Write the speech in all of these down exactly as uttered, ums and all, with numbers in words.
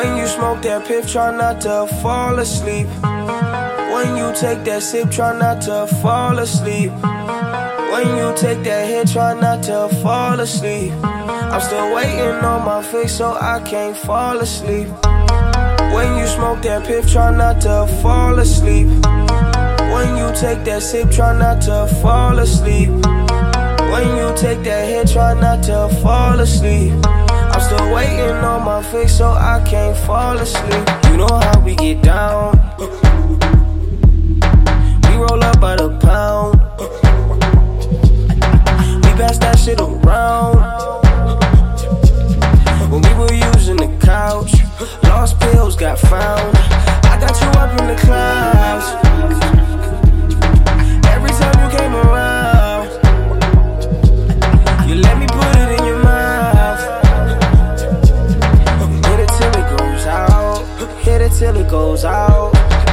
When you smoke that piff, try not to fall asleep. When you take that sip, try not to fall asleep. When you take that hit, try not to fall asleep. I'm still waiting on my fix, so I can't fall asleep. When you smoke that piff, try not to fall asleep. When you take that sip, try not to fall asleep. When you take that hit, try not to fall asleep. I'm still waiting on my fix, so I can't fall asleep. You know how we get down. We roll up by the pound. We pass that shit around. When we were using the couch, lost pills got found. I got you up in the clouds. Every time you came around, you let me put it in your mouth. Hit it till it goes out. Hit it till it goes out.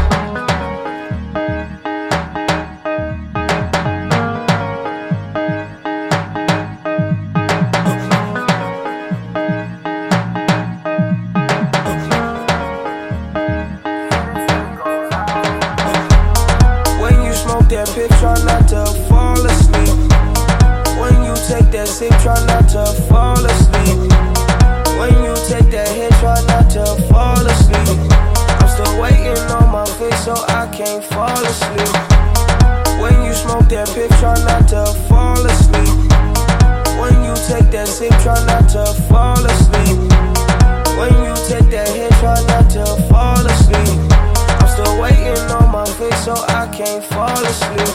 That piff, try not to fall asleep. When you take that sip, try not to fall asleep. When you take that hit, try not to fall asleep. I'm still waiting on my fix, so I can't fall asleep. When you smoke that piff, try not to fall asleep. When you take that sip, try not to fall asleep. When you take that hit, try not to fall asleep. I'm still waiting on my fix, so I can't fall asleep.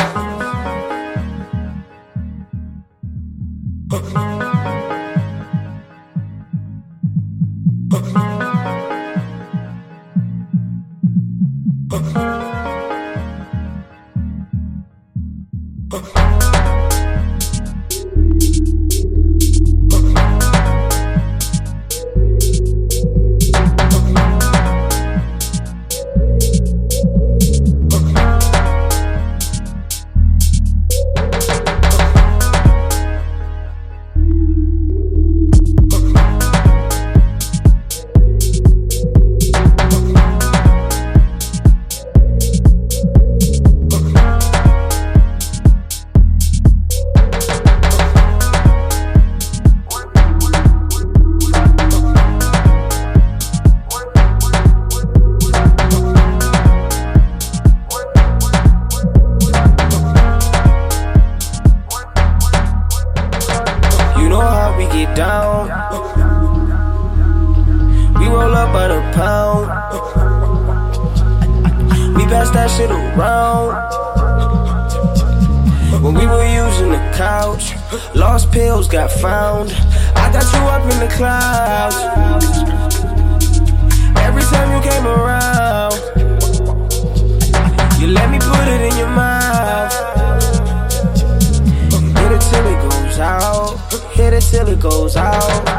Get down. We roll up by the pound. We pass that shit around. When we were using the couch, lost pills got found. I got you up in the clouds. Every time you came around, you let me put it in your mouth. Hit it till it goes out. Hit it till it goes out.